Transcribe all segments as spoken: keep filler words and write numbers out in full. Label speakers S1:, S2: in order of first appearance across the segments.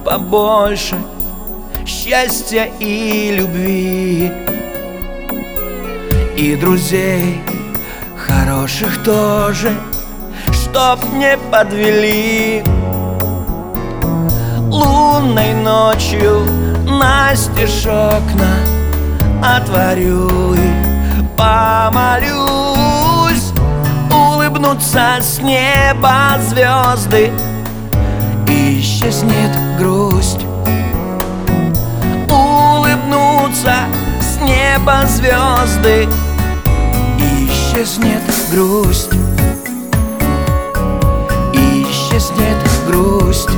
S1: побольше счастья и любви, и друзей хороших тоже, чтоб не подвели. Лунной ночью настежь окна отворю и помолюсь, улыбнутся с неба звезды, и исчезнет грусть. Улыбнутся с неба звезды, и исчезнет грусть. И исчезнет грусть.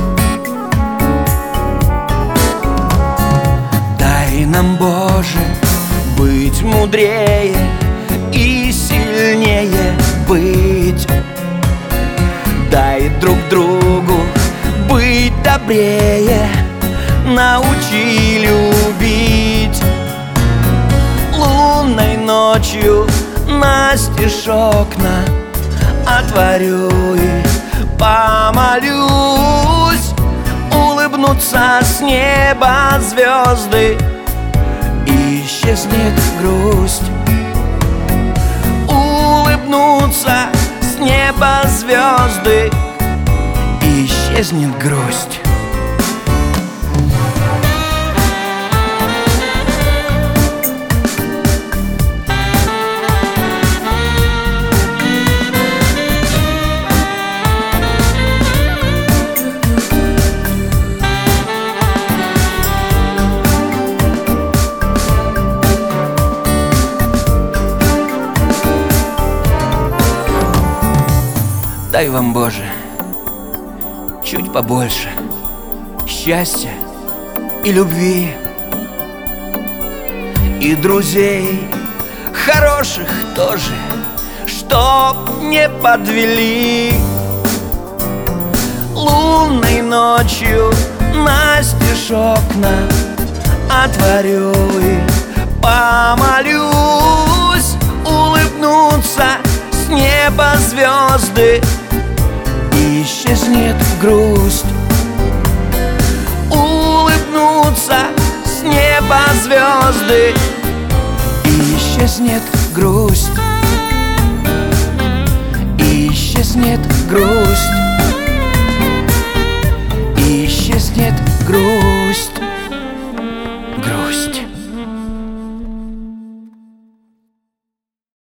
S1: Дай нам, Боже, быть мудрее и сильнее быть. Дай друг другу быть добрее, научи любить. Лунной ночью настежь окна отворю и помолюсь, улыбнутся с неба звезды, и исчезнет грусть. Улыбнутся с неба звезды, и исчезнет грусть. Дай вам, Боже, чуть побольше счастья и любви, и друзей хороших тоже, чтоб не подвели. Лунной ночью настежь окна отворю и помолюсь, улыбнутся с неба звезды, и исчезнет грусть. Улыбнутся с неба звезды, и исчезнет грусть. И исчезнет грусть.